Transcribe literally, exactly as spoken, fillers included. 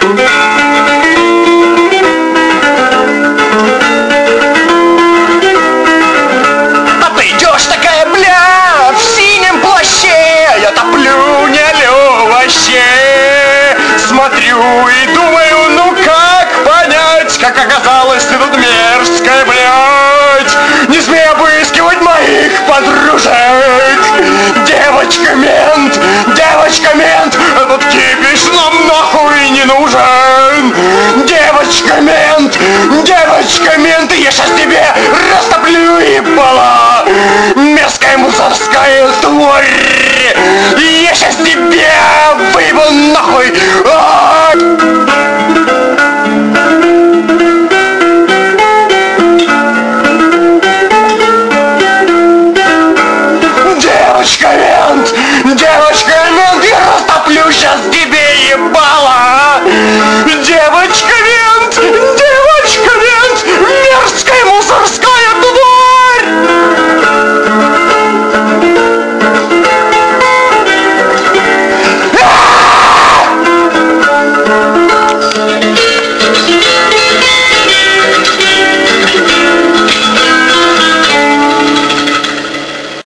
А ты идешь такая, бля, в синем плаще. Я топлю, не лю вообще. Смотрю и думаю, ну как понять, как оказалось ты тут мерзкая, блядь. Не смей обыскивать моих подружек. Девочка-мент, девочка-мент, этот кипиш нам нахуй не нужен. Девочка-мент, девочка-мент, я сейчас тебе растоплю ебало. Мерзкая мусорская тварь. Я сейчас тебя выебу нахуй.